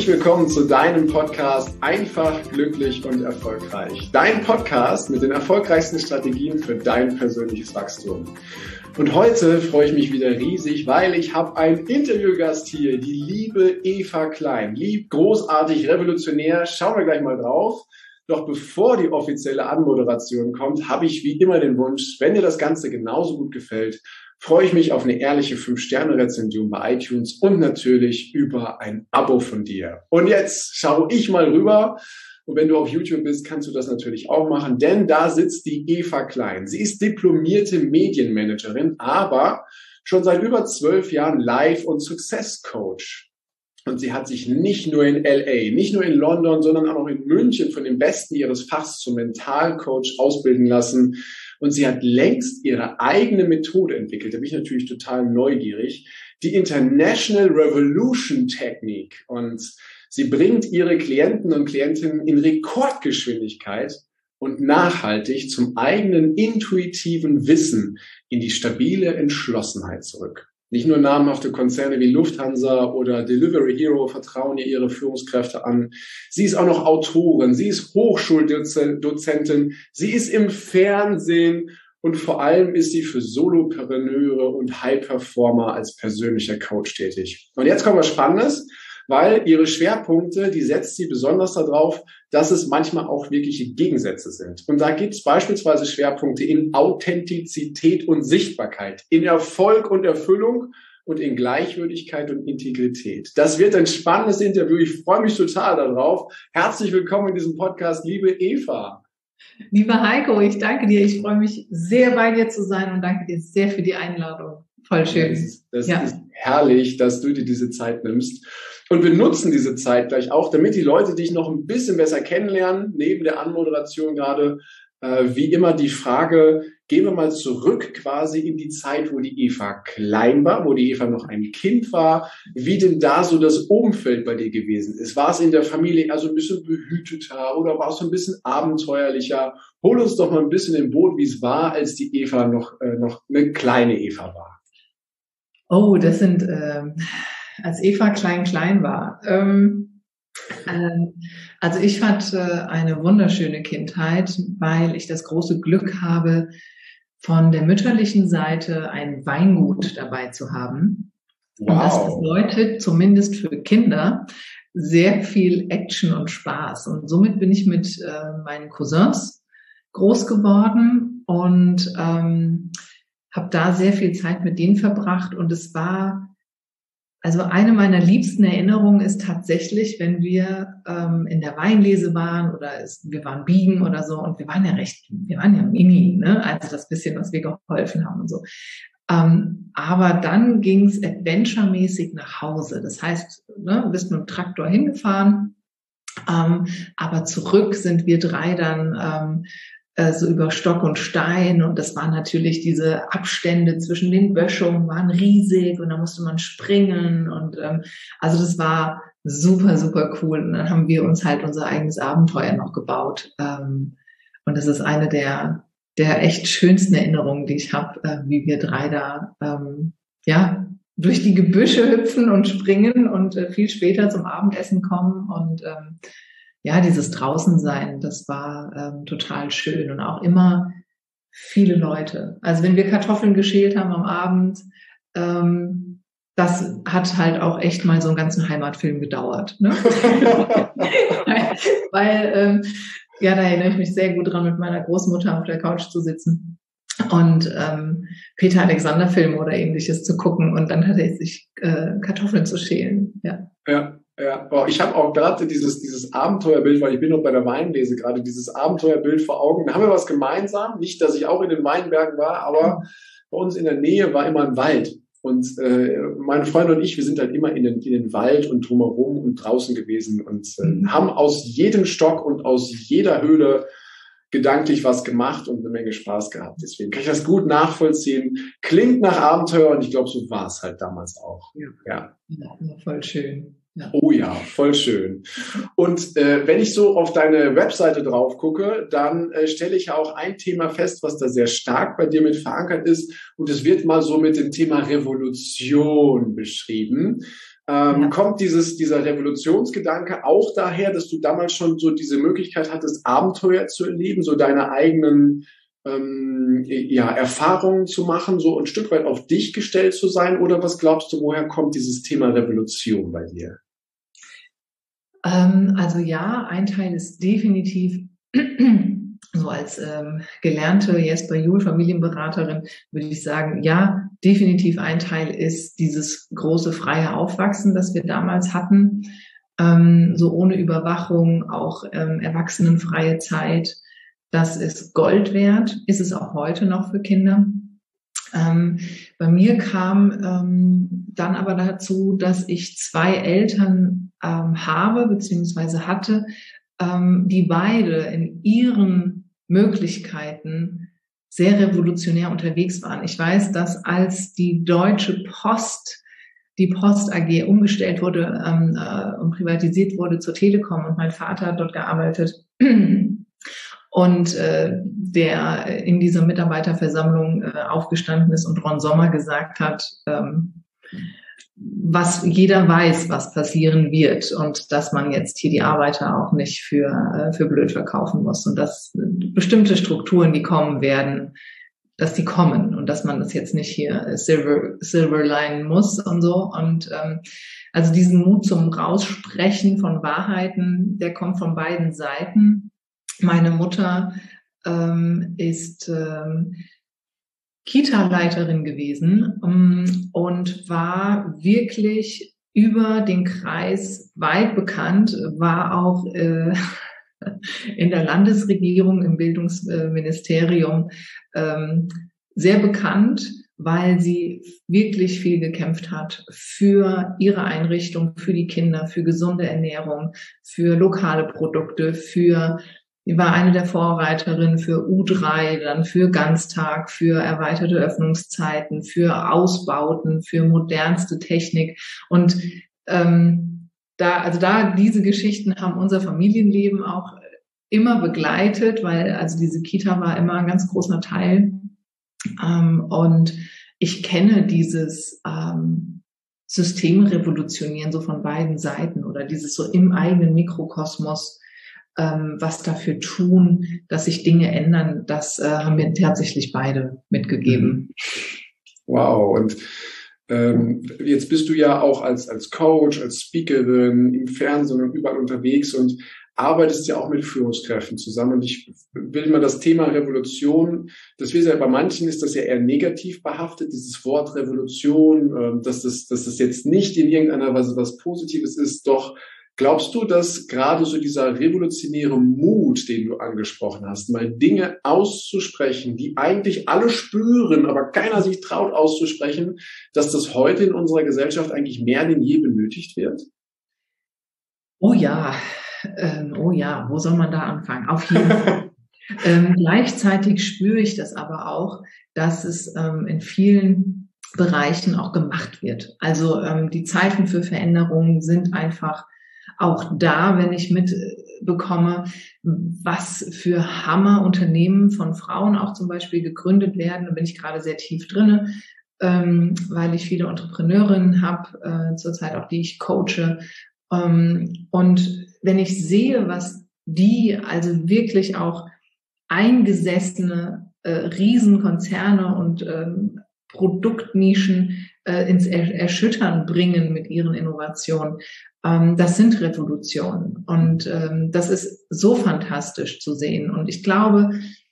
Herzlich willkommen zu deinem Podcast Einfach, glücklich und erfolgreich. Dein Podcast mit den erfolgreichsten Strategien für dein persönliches Wachstum. Und heute freue ich mich wieder riesig, weil ich habe einen Interviewgast hier, die liebe Eva Klein. Lieb, großartig, revolutionär, schauen wir gleich mal drauf. Doch bevor die offizielle Anmoderation kommt, habe ich wie immer den Wunsch, wenn dir das Ganze genauso gut gefällt, freue ich mich auf eine ehrliche 5-Sterne-Rezension bei iTunes und natürlich über ein Abo von dir. Und jetzt schaue ich mal rüber. Und wenn du auf YouTube bist, kannst du das natürlich auch machen, denn da sitzt die Eva Klein. Sie ist diplomierte Medienmanagerin, aber schon seit über 12 Jahren Life- und Success-Coach. Und sie hat sich nicht nur in LA, nicht nur in London, sondern auch in München von den Besten ihres Fachs zum Mentalcoach ausbilden lassen. Und sie hat längst ihre eigene Methode entwickelt. Da bin ich natürlich total neugierig. Die International Revolution Technique. Und sie bringt ihre Klienten und Klientinnen in Rekordgeschwindigkeit und nachhaltig zum eigenen intuitiven Wissen in die stabile Entschlossenheit zurück. Nicht nur namhafte Konzerne wie Lufthansa oder Delivery Hero vertrauen ihr ihre Führungskräfte an. Sie ist auch noch Autorin, sie ist Hochschuldozentin, sie ist im Fernsehen und vor allem ist sie für Solopreneure und High-Performer als persönlicher Coach tätig. Und jetzt kommt was Spannendes, weil ihre Schwerpunkte, die setzt sie besonders darauf, dass es manchmal auch wirkliche Gegensätze sind. Und da gibt es beispielsweise Schwerpunkte in Authentizität und Sichtbarkeit, in Erfolg und Erfüllung und in Gleichwürdigkeit und Integrität. Das wird ein spannendes Interview. Ich freue mich total darauf. Herzlich willkommen in diesem Podcast, liebe Eva. Lieber Heiko, ich danke dir. Ich freue mich sehr, bei dir zu sein und danke dir sehr für die Einladung. Voll schön. Das ist herrlich, dass du dir diese Zeit nimmst. Und wir nutzen diese Zeit gleich auch, damit die Leute dich noch ein bisschen besser kennenlernen, neben der Anmoderation gerade. Wie immer die Frage, gehen wir mal zurück quasi in die Zeit, wo die Eva klein war, wo die Eva noch ein Kind war, wie denn da so das Umfeld bei dir gewesen ist. War es in der Familie also ein bisschen behüteter oder war es so ein bisschen abenteuerlicher? Hol uns doch mal ein bisschen im Boot, wie es war, als die Eva noch eine kleine Eva war. Oh, das sind... als Eva klein war. Also ich hatte eine wunderschöne Kindheit, weil ich das große Glück habe, von der mütterlichen Seite ein Weingut dabei zu haben. Wow. Und das bedeutet zumindest für Kinder sehr viel Action und Spaß. Und somit bin ich mit meinen Cousins groß geworden und habe da sehr viel Zeit mit denen verbracht. Und es war... Also eine meiner liebsten Erinnerungen ist tatsächlich, wenn wir in der Weinlese waren oder wir waren biegen oder so und wir waren ja mini, ne? Also das bisschen, was wir geholfen haben und so. Aber dann ging es adventuremäßig nach Hause. Das heißt, ne, bist mit dem Traktor hingefahren, aber zurück sind wir drei dann so über Stock und Stein und das waren natürlich diese Abstände zwischen den Böschungen waren riesig und da musste man springen und also das war super, super cool und dann haben wir uns halt unser eigenes Abenteuer noch gebaut und das ist eine der echt schönsten Erinnerungen, die ich habe, wie wir drei da durch die Gebüsche hüpfen und springen und viel später zum Abendessen kommen und dieses Draußensein, das war total schön und auch immer viele Leute. Also wenn wir Kartoffeln geschält haben am Abend, das hat halt auch echt mal so einen ganzen Heimatfilm gedauert. Ne? weil da erinnere ich mich sehr gut dran, mit meiner Großmutter auf der Couch zu sitzen und Peter Alexander Filme oder ähnliches zu gucken und dann hatte ich sich Kartoffeln zu schälen. Ja, ich habe auch gerade dieses Abenteuerbild, weil ich bin noch bei der Weinlese gerade, dieses Abenteuerbild vor Augen. Da haben wir was gemeinsam. Nicht, dass ich auch in den Weinbergen war, aber bei uns in der Nähe war immer ein Wald. Und meine Freunde und ich, wir sind halt immer in den Wald und drumherum und draußen gewesen und haben aus jedem Stock und aus jeder Höhle gedanklich was gemacht und eine Menge Spaß gehabt. Deswegen kann ich das gut nachvollziehen. Klingt nach Abenteuer und ich glaube, so war es halt damals auch. Ja, voll schön. Ja. Oh ja, voll schön. Und wenn ich so auf deine Webseite drauf gucke, dann stelle ich ja auch ein Thema fest, was da sehr stark bei dir mit verankert ist. Und es wird mal so mit dem Thema Revolution beschrieben. Kommt dieser Revolutionsgedanke auch daher, dass du damals schon so diese Möglichkeit hattest, Abenteuer zu erleben, so deine eigenen Erfahrungen zu machen, so ein Stück weit auf dich gestellt zu sein? Oder was glaubst du, woher kommt dieses Thema Revolution bei dir? Also ja, ein Teil ist definitiv so als gelernte Jesper Juhl Familienberaterin würde ich sagen, ja, definitiv ein Teil ist dieses große freie Aufwachsen, das wir damals hatten, so ohne Überwachung, auch erwachsenenfreie Zeit. Das ist Gold wert, ist es auch heute noch für Kinder. Bei mir kam dann aber dazu, dass ich 2 Eltern habe bzw. hatte, die beide in ihren Möglichkeiten sehr revolutionär unterwegs waren. Ich weiß, dass als die Deutsche Post, die Post AG umgestellt wurde und privatisiert wurde zur Telekom und mein Vater hat dort gearbeitet und der in dieser Mitarbeiterversammlung aufgestanden ist und Ron Sommer gesagt hat, was jeder weiß, was passieren wird und dass man jetzt hier die Arbeiter auch nicht für blöd verkaufen muss und dass bestimmte Strukturen, die kommen werden, dass die kommen und dass man das jetzt nicht hier silverline muss und so. Und also diesen Mut zum Raussprechen von Wahrheiten, der kommt von beiden Seiten. Meine Mutter ist Kita-Leiterin gewesen und war wirklich über den Kreis weit bekannt, war auch in der Landesregierung, im Bildungsministerium sehr bekannt, weil sie wirklich viel gekämpft hat für ihre Einrichtung, für die Kinder, für gesunde Ernährung, für lokale Produkte, sie war eine der Vorreiterinnen für U3, dann für Ganztag, für erweiterte Öffnungszeiten, für Ausbauten, für modernste Technik. Und diese Geschichten haben unser Familienleben auch immer begleitet, weil also diese Kita war immer ein ganz großer Teil. Und ich kenne dieses System revolutionieren so von beiden Seiten oder dieses so im eigenen Mikrokosmos was dafür tun, dass sich Dinge ändern, das haben mir tatsächlich beide mitgegeben. Wow, und jetzt bist du ja auch als Coach, als Speakerin im Fernsehen und überall unterwegs und arbeitest ja auch mit Führungskräften zusammen. Und ich will mal das Thema Revolution, das wir ja bei manchen ist das ja eher negativ behaftet, dieses Wort Revolution, dass das jetzt nicht in irgendeiner Weise was Positives ist, doch glaubst du, dass gerade so dieser revolutionäre Mut, den du angesprochen hast, mal Dinge auszusprechen, die eigentlich alle spüren, aber keiner sich traut auszusprechen, dass das heute in unserer Gesellschaft eigentlich mehr denn je benötigt wird? Oh ja, wo soll man da anfangen? Auf jeden Fall. Gleichzeitig spüre ich das aber auch, dass es in vielen Bereichen auch gemacht wird. Also die Zeiten für Veränderungen sind einfach auch da, wenn ich mitbekomme, was für Hammerunternehmen von Frauen auch zum Beispiel gegründet werden, da bin ich gerade sehr tief drinne, weil ich viele Entrepreneurinnen habe, zurzeit auch die ich coache. Und wenn ich sehe, was die, also wirklich auch eingesessene Riesenkonzerne und Produktnischen ins Erschüttern bringen mit ihren Innovationen, das sind Revolutionen. Und das ist so fantastisch zu sehen. Und ich glaube,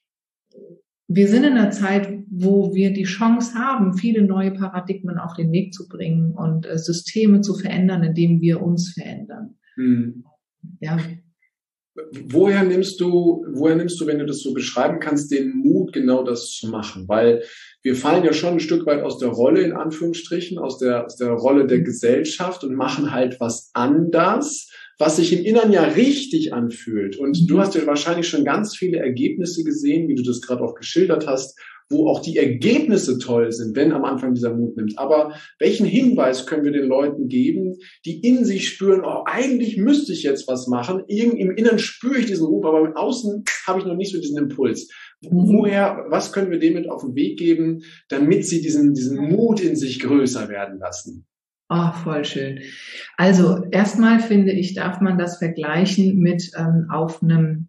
wir sind in einer Zeit, wo wir die Chance haben, viele neue Paradigmen auf den Weg zu bringen und Systeme zu verändern, indem wir uns verändern. Ja. Woher nimmst du, wenn du das so beschreiben kannst, den Mut, genau das zu machen? Weil wir fallen ja schon ein Stück weit aus der Rolle, in Anführungsstrichen, aus der Rolle der Gesellschaft und machen halt was anders, was sich im Inneren ja richtig anfühlt. Und du hast ja wahrscheinlich schon ganz viele Ergebnisse gesehen, wie du das gerade auch geschildert hast, wo auch die Ergebnisse toll sind, wenn am Anfang dieser Mut nimmt. Aber welchen Hinweis können wir den Leuten geben, die in sich spüren, oh, eigentlich müsste ich jetzt was machen. Im Inneren spüre ich diesen Ruf, aber im Außen habe ich noch nicht so diesen Impuls. Was können wir denen mit auf den Weg geben, damit sie diesen Mut in sich größer werden lassen? Oh, voll schön. Also erstmal finde ich, darf man das vergleichen mit auf einem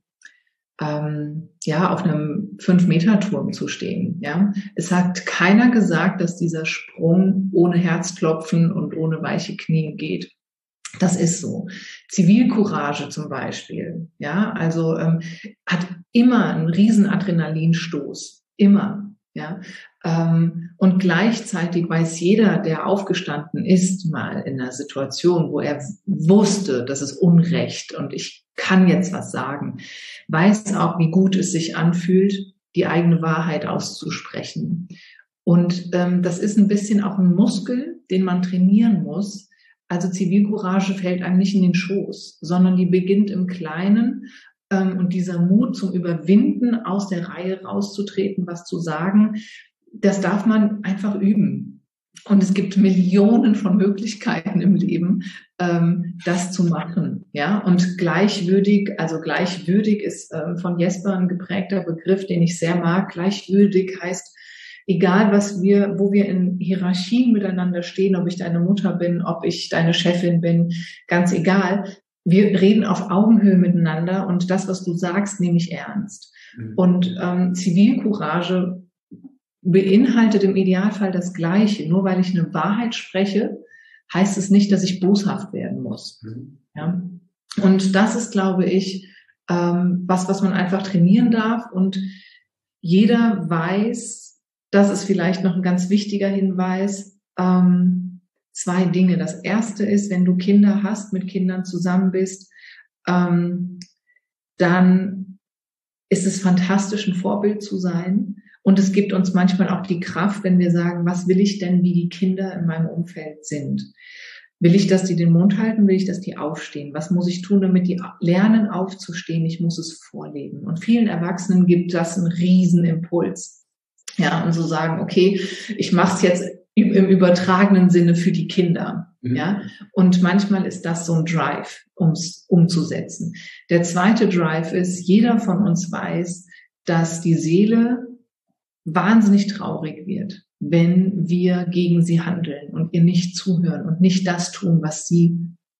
5-Meter-Turm zu stehen. Ja, es hat keiner gesagt, dass dieser Sprung ohne Herzklopfen und ohne weiche Knie geht. Das ist so. Zivilcourage zum Beispiel, ja, also hat immer einen riesen Adrenalinstoß, immer, ja. Und gleichzeitig weiß jeder, der aufgestanden ist, mal in einer Situation, wo er wusste, das ist Unrecht und ich kann jetzt was sagen, weiß auch, wie gut es sich anfühlt, die eigene Wahrheit auszusprechen. Und das ist ein bisschen auch ein Muskel, den man trainieren muss. Also Zivilcourage fällt einem nicht in den Schoß, sondern die beginnt im Kleinen. Und dieser Mut zum Überwinden, aus der Reihe rauszutreten, was zu sagen, das darf man einfach üben. Und es gibt Millionen von Möglichkeiten im Leben, das zu machen. Ja, und gleichwürdig ist von Jesper ein geprägter Begriff, den ich sehr mag. Gleichwürdig heißt, egal wo wir in Hierarchien miteinander stehen, ob ich deine Mutter bin, ob ich deine Chefin bin, ganz egal. Wir reden auf Augenhöhe miteinander und das, was du sagst, nehme ich ernst. Mhm. Und Zivilcourage beinhaltet im Idealfall das Gleiche. Nur weil ich eine Wahrheit spreche, heißt es nicht, dass ich boshaft werden muss. Mhm. Ja? Und das ist, glaube ich, was man einfach trainieren darf. Und jeder weiß, das ist vielleicht noch ein ganz wichtiger Hinweis, 2 Dinge. Das erste ist, wenn du Kinder hast, mit Kindern zusammen bist, dann ist es fantastisch, ein Vorbild zu sein. Und es gibt uns manchmal auch die Kraft, wenn wir sagen, was will ich denn, wie die Kinder in meinem Umfeld sind? Will ich, dass die den Mund halten? Will ich, dass die aufstehen? Was muss ich tun, damit die lernen, aufzustehen? Ich muss es vorleben. Und vielen Erwachsenen gibt das einen riesen Impuls. Ja, und so sagen, okay, ich mache es jetzt im übertragenen Sinne für die Kinder. Mhm. Ja, und manchmal ist das so ein Drive, ums umzusetzen. Der zweite Drive ist, jeder von uns weiß, dass die Seele wahnsinnig traurig wird, wenn wir gegen sie handeln und ihr nicht zuhören und nicht das tun, was sie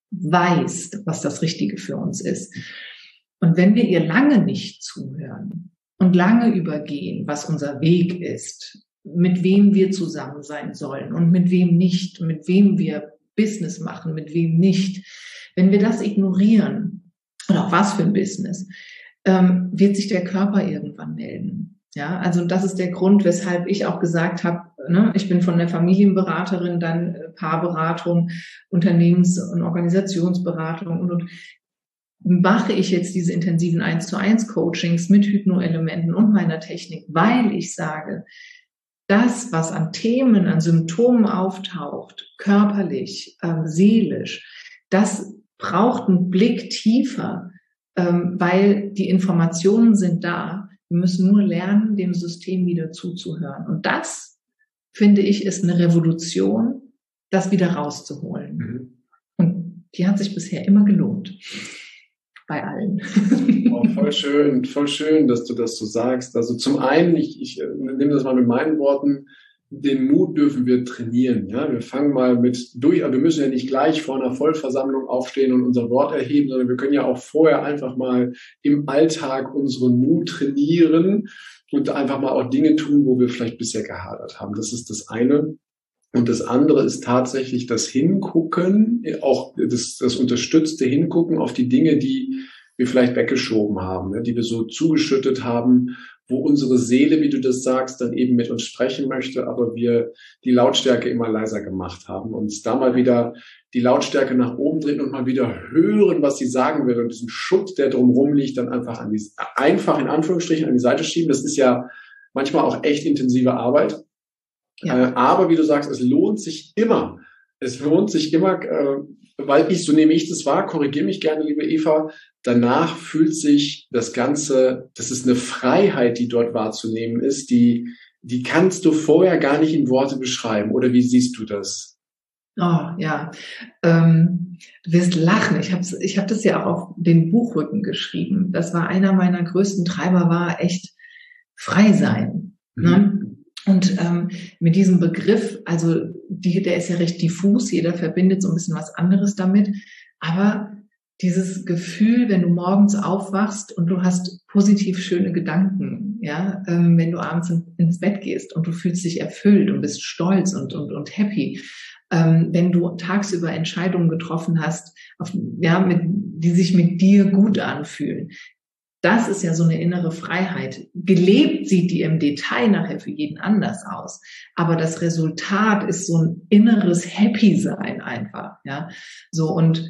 weiß, was das Richtige für uns ist. Und wenn wir ihr lange nicht zuhören und lange übergehen, was unser Weg ist, mit wem wir zusammen sein sollen und mit wem nicht, mit wem wir Business machen, mit wem nicht, wenn wir das ignorieren, und auch was für ein Business, wird sich der Körper irgendwann melden. Ja, also das ist der Grund, weshalb ich auch gesagt habe, ich bin von der Familienberaterin, dann Paarberatung, Unternehmens- und Organisationsberatung und mache ich jetzt diese intensiven 1:1 Coachings mit Hypnoelementen und meiner Technik, weil ich sage, das, was an Themen, an Symptomen auftaucht, körperlich, seelisch, das braucht einen Blick tiefer, weil die Informationen sind da. Wir müssen nur lernen, dem System wieder zuzuhören. Und das, finde ich, ist eine Revolution, das wieder rauszuholen. Mhm. Und die hat sich bisher immer gelohnt. Bei allen. Oh, voll schön, dass du das so sagst. Also zum einen, ich nehme das mal mit meinen Worten, den Mut dürfen wir trainieren. Ja, wir fangen mal aber wir müssen ja nicht gleich vor einer Vollversammlung aufstehen und unser Wort erheben, sondern wir können ja auch vorher einfach mal im Alltag unseren Mut trainieren und einfach mal auch Dinge tun, wo wir vielleicht bisher gehadert haben. Das ist das eine. Und das andere ist tatsächlich das Hingucken, auch das unterstützte Hingucken auf die Dinge, die wir vielleicht weggeschoben haben, die wir so zugeschüttet haben, wo unsere Seele, wie du das sagst, dann eben mit uns sprechen möchte, aber wir die Lautstärke immer leiser gemacht haben. Und da mal wieder die Lautstärke nach oben drehen und mal wieder hören, was sie sagen will und diesen Schutt, der drumherum liegt, dann einfach in Anführungsstrichen an die Seite schieben. Das ist ja manchmal auch echt intensive Arbeit. Ja. Aber wie du sagst, es lohnt sich immer. Weil so nehme ich das wahr, korrigiere mich gerne, liebe Eva, danach fühlt sich das Ganze, das ist eine Freiheit, die dort wahrzunehmen ist, die kannst du vorher gar nicht in Worte beschreiben. Oder wie siehst du das? Oh, ja. Du wirst lachen. Ich hab das ja auch auf den Buchrücken geschrieben. Das war einer meiner größten Treiber, war echt frei sein. Mhm. Ne? Und mit diesem Begriff, also der ist ja recht diffus, jeder verbindet so ein bisschen was anderes damit, aber dieses Gefühl, wenn du morgens aufwachst und du hast positiv schöne Gedanken, ja, wenn du abends ins Bett gehst und du fühlst dich erfüllt und bist stolz und happy, wenn du tagsüber Entscheidungen getroffen hast, die sich mit dir gut anfühlen. Das ist ja so eine innere Freiheit. Gelebt sieht die im Detail nachher für jeden anders aus. Aber das Resultat ist so ein inneres Happy-Sein einfach, ja. So, und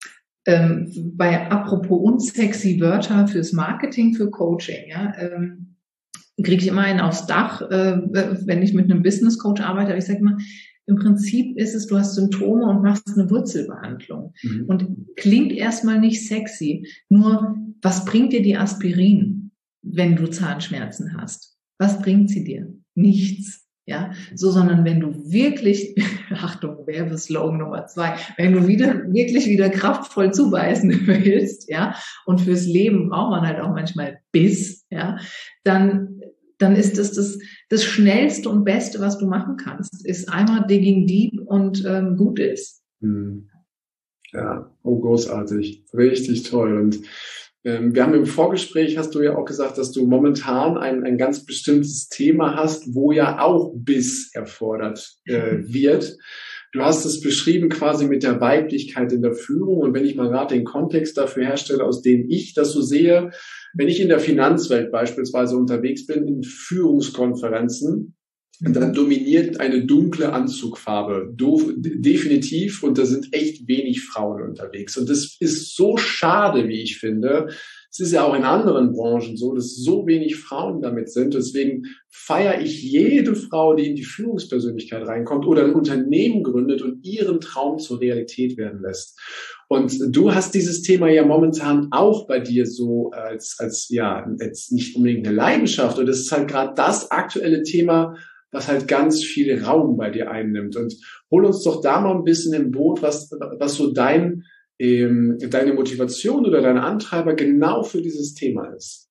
apropos unsexy Wörter fürs Marketing, für Coaching, ja, kriege ich immer einen aufs Dach, wenn ich mit einem Business Coach arbeite. Aber ich sage immer, im Prinzip ist es, du hast Symptome und machst eine Wurzelbehandlung. Mhm. Und klingt erstmal nicht sexy. Nur, was bringt dir die Aspirin, wenn du Zahnschmerzen hast? Was bringt sie dir? Nichts. Ja, so, sondern wenn du wirklich, Achtung, Werbeslogan Nummer 2, wenn du wirklich wieder kraftvoll zubeißen willst, ja, und fürs Leben braucht man halt auch manchmal Biss, ja, dann ist das Schnellste und Beste, was du machen kannst, ist einmal digging deep und gut ist. Ja, großartig, richtig toll. Und wir haben im Vorgespräch, hast du ja auch gesagt, dass du momentan ein ganz bestimmtes Thema hast, wo ja auch Biss erfordert wird. Du hast es beschrieben quasi mit der Weiblichkeit in der Führung. Und wenn ich mal gerade den Kontext dafür herstelle, aus dem ich das so sehe, wenn ich in der Finanzwelt beispielsweise unterwegs bin, in Führungskonferenzen, dann dominiert eine dunkle Anzugfarbe, definitiv, und da sind echt wenig Frauen unterwegs. Und das ist so schade, wie ich finde. Es ist ja auch in anderen Branchen so, dass so wenig Frauen damit sind. Deswegen feiere ich jede Frau, die in die Führungspersönlichkeit reinkommt oder ein Unternehmen gründet und ihren Traum zur Realität werden lässt. Und du hast dieses Thema ja momentan auch bei dir so als jetzt nicht unbedingt eine Leidenschaft. Und das ist halt gerade das aktuelle Thema, was halt ganz viel Raum bei dir einnimmt. Und hol uns doch da mal ein bisschen im Boot, was so deine Motivation oder dein Antreiber genau für dieses Thema ist.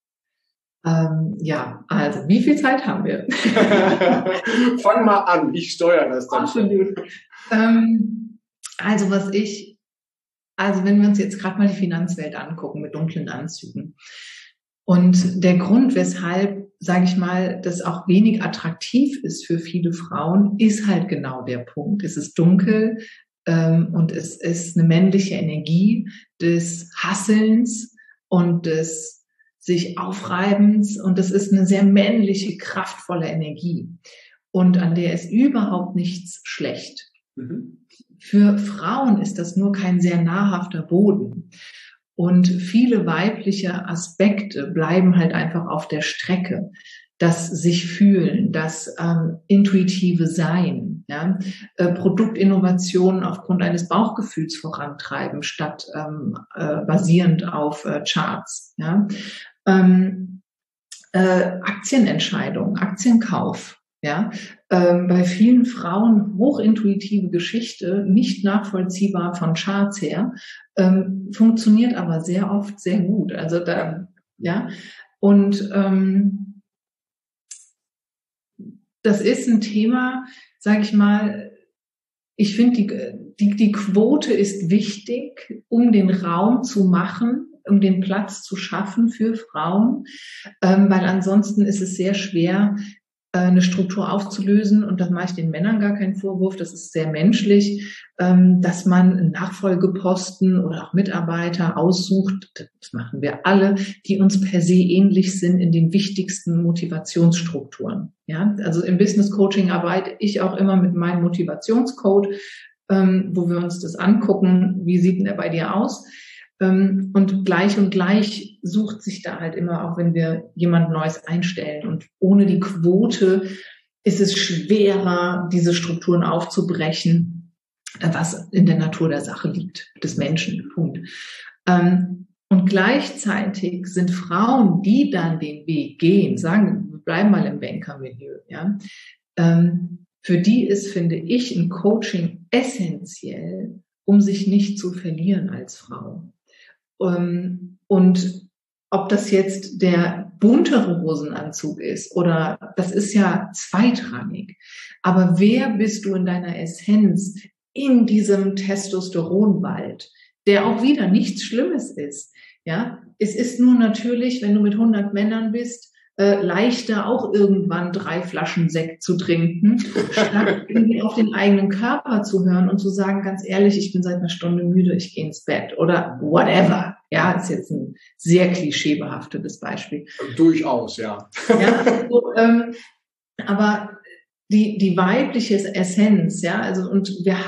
Also wie viel Zeit haben wir? Fang mal an, ich steuere das dann. Absolut. Wenn wir uns jetzt gerade mal die Finanzwelt angucken mit dunklen Anzügen. Und der Grund, weshalb, sage ich mal, das auch wenig attraktiv ist für viele Frauen, ist halt genau der Punkt. Es ist dunkel und es ist eine männliche Energie des Hasselns und des sich Aufreibens, und es ist eine sehr männliche, kraftvolle Energie. Und an der ist überhaupt nichts schlecht. Mhm. Für Frauen ist das nur kein sehr nahrhafter Boden. Und viele weibliche Aspekte bleiben halt einfach auf der Strecke. Das sich fühlen, das intuitive Sein, ja? Produktinnovationen aufgrund eines Bauchgefühls vorantreiben, statt basierend auf Charts. Ja? Aktienentscheidungen, Aktienkauf. Ja, bei vielen Frauen hochintuitive Geschichte, nicht nachvollziehbar von Charts her, funktioniert aber sehr oft sehr gut. Also das ist ein Thema, sage ich mal, ich finde, die Quote ist wichtig, um den Raum zu machen, um den Platz zu schaffen für Frauen, weil ansonsten ist es sehr schwer, eine Struktur aufzulösen, und da mache ich den Männern gar keinen Vorwurf, das ist sehr menschlich, dass man einen Nachfolgeposten oder auch Mitarbeiter aussucht, das machen wir alle, die uns per se ähnlich sind in den wichtigsten Motivationsstrukturen. Ja, also im Business Coaching arbeite ich auch immer mit meinem Motivationscode, wo wir uns das angucken, wie sieht denn der bei dir aus? Und gleich sucht sich da halt immer, auch wenn wir jemand Neues einstellen. Und ohne die Quote ist es schwerer, diese Strukturen aufzubrechen, was in der Natur der Sache liegt, des Menschen. Punkt. Und gleichzeitig sind Frauen, die dann den Weg gehen, sagen, wir bleiben mal im Bankermilieu, ja, für die ist, finde ich, ein Coaching essentiell, um sich nicht zu verlieren als Frau. Und ob das jetzt der buntere Hosenanzug ist oder das ist ja zweitrangig. Aber wer bist du in deiner Essenz in diesem Testosteronwald, der auch wieder nichts Schlimmes ist? Ja, es ist nur natürlich, wenn du mit 100 Männern bist, leichter auch irgendwann 3 Flaschen Sekt zu trinken, statt irgendwie auf den eigenen Körper zu hören und zu sagen, ganz ehrlich, ich bin seit einer Stunde müde, ich gehe ins Bett oder whatever. Ja, ist jetzt ein sehr klischeebehaftetes Beispiel. Durchaus, ja. Ja, so, aber die weibliche Essenz, ja, also und wir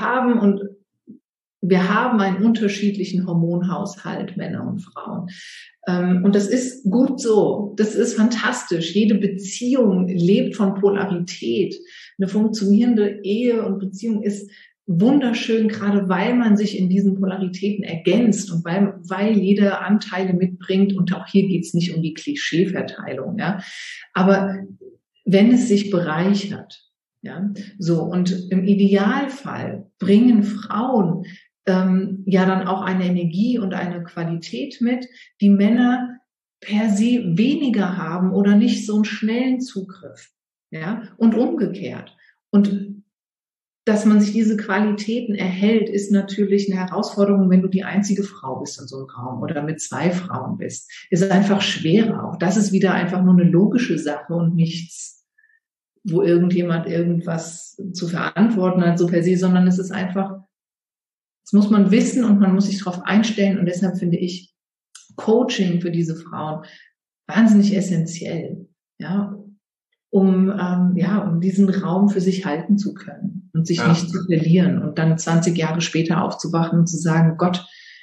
haben einen unterschiedlichen Hormonhaushalt, Männer und Frauen. Und das ist gut so. Das ist fantastisch. Jede Beziehung lebt von Polarität. Eine funktionierende Ehe und Beziehung ist wunderschön, gerade weil man sich in diesen Polaritäten ergänzt und weil jeder Anteile mitbringt. Und auch hier geht's nicht um die Klischeeverteilung, ja. Aber wenn es sich bereichert, ja, so. Und im Idealfall bringen Frauen ja dann auch eine Energie und eine Qualität mit, die Männer per se weniger haben oder nicht so einen schnellen Zugriff, ja, und umgekehrt. Und dass man sich diese Qualitäten erhält, ist natürlich eine Herausforderung, wenn du die einzige Frau bist in so einem Raum oder mit 2 Frauen bist. Ist einfach schwerer. Auch das ist wieder einfach nur eine logische Sache und nichts, wo irgendjemand irgendwas zu verantworten hat, so per se, sondern es ist einfach, das muss man wissen und man muss sich darauf einstellen. Und deshalb finde ich Coaching für diese Frauen wahnsinnig essentiell, ja, um diesen Raum für sich halten zu können und sich nicht zu verlieren und dann 20 Jahre später aufzuwachen und zu sagen, Gott,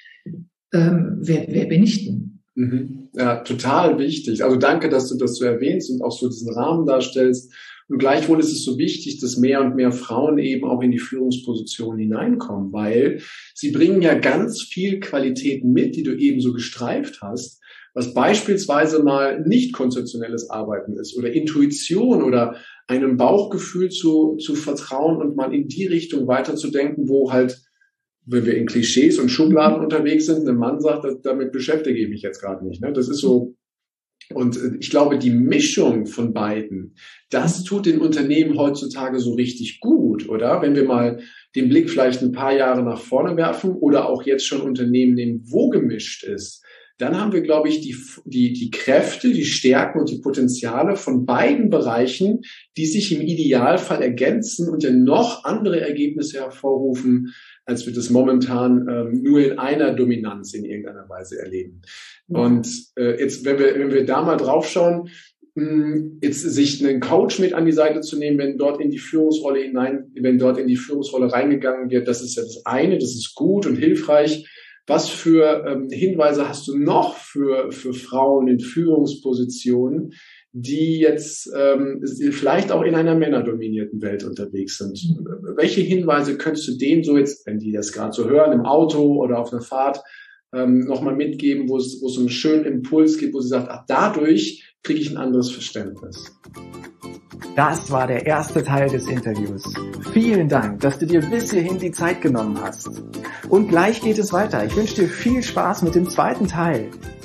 wer bin ich denn? Ja, total wichtig. Also danke, dass du das so erwähnst und auch so diesen Rahmen darstellst. Und gleichwohl ist es so wichtig, dass mehr und mehr Frauen eben auch in die Führungsposition hineinkommen, weil sie bringen ja ganz viel Qualitäten mit, die du eben so gestreift hast, was beispielsweise mal nicht konzeptionelles Arbeiten ist oder Intuition oder einem Bauchgefühl zu vertrauen und mal in die Richtung weiterzudenken, wo halt, wenn wir in Klischees und Schubladen unterwegs sind, ein Mann sagt, damit beschäftige ich mich jetzt gerade nicht. Ne? Das ist so. Und ich glaube, die Mischung von beiden, das tut den Unternehmen heutzutage so richtig gut, oder? Wenn wir mal den Blick vielleicht ein paar Jahre nach vorne werfen oder auch jetzt schon Unternehmen nehmen, wo gemischt ist, dann haben wir, glaube ich, die Kräfte, die Stärken und die Potenziale von beiden Bereichen, die sich im Idealfall ergänzen und dann noch andere Ergebnisse hervorrufen, als wir das momentan nur in einer Dominanz in irgendeiner Weise erleben. Und jetzt, wenn wir da mal drauf schauen, jetzt sich einen Coach mit an die Seite zu nehmen, wenn dort in die Führungsrolle reingegangen wird, das ist ja das eine, das ist gut und hilfreich. Was für Hinweise hast du noch für Frauen in Führungspositionen, die jetzt vielleicht auch in einer männerdominierten Welt unterwegs sind? Welche Hinweise könntest du denen so jetzt, wenn die das gerade so hören, im Auto oder auf einer Fahrt, nochmal mitgeben, wo es einen schönen Impuls gibt, wo sie sagt, dadurch kriege ich ein anderes Verständnis? Das war der erste Teil des Interviews. Vielen Dank, dass du dir bis hierhin die Zeit genommen hast. Und gleich geht es weiter. Ich wünsche dir viel Spaß mit dem zweiten Teil.